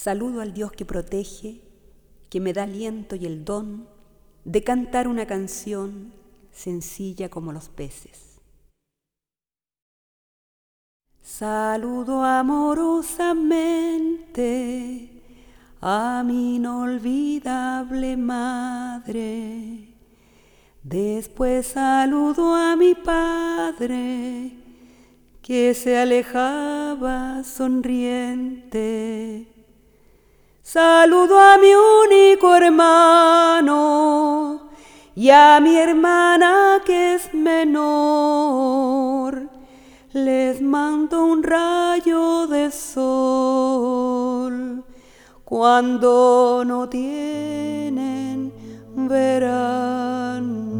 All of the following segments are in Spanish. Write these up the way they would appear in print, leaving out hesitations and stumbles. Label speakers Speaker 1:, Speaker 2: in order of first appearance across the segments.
Speaker 1: Saludo al Dios que protege, que me da aliento y el don de cantar una canción sencilla como los peces. Saludo amorosamente a mi inolvidable madre. Después saludo a mi padre, que se alejaba sonriente. Saludo a mi único hermano y a mi hermana que es menor. Les mando un rayo de sol cuando no tienen verano.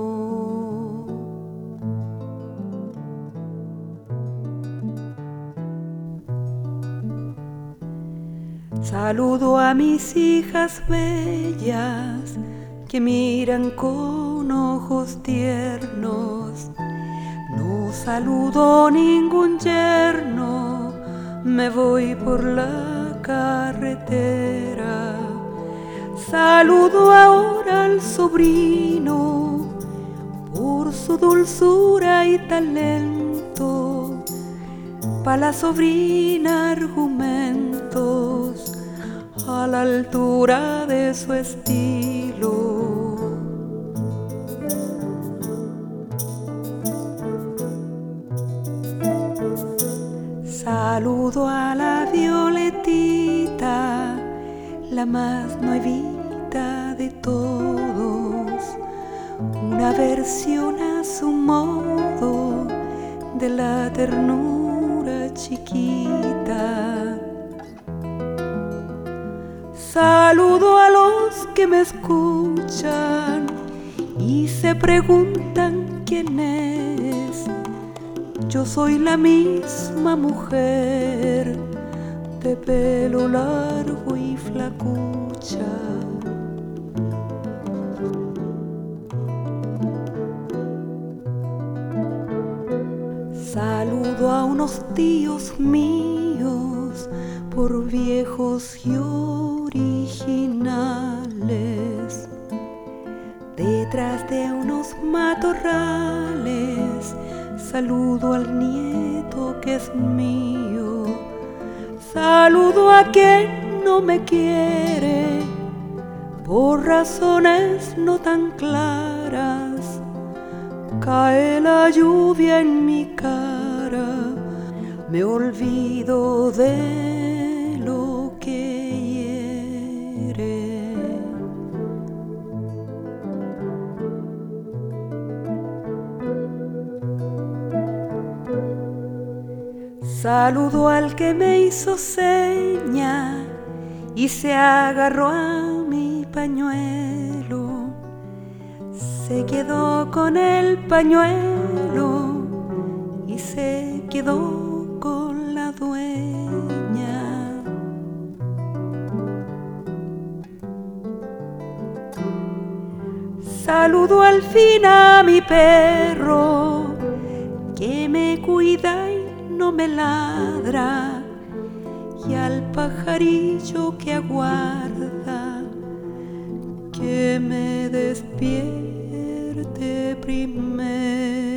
Speaker 1: Saludo a mis hijas bellas que miran con ojos tiernos. No saludo ningún yerno, me voy por la carretera. Saludo ahora al sobrino por su dulzura y talento. Pa' la sobrina argumentos a la altura de su estilo. Saludo a la Violetita, la más nuevita de todos, una versión a su modo de la ternura chiquita. Saludo a los que me escuchan y se preguntan quién es. Yo soy la misma mujer de pelo largo y flacucha. Saludo a unos tíos míos por viejos y originales. Detrás de unos matorrales saludo al nieto que es mío. Saludo a quien no me quiere por razones no tan claras. Cae la lluvia en mi cara, me olvido de lo que hiere. Saludo al que me hizo seña y se agarró a mi pañuelo. Se quedó con el pañuelo y se quedó con la dueña. Saludo al fin a mi perro que me cuida y no me ladra, y al pajarillo que aguarda que me despierte primero.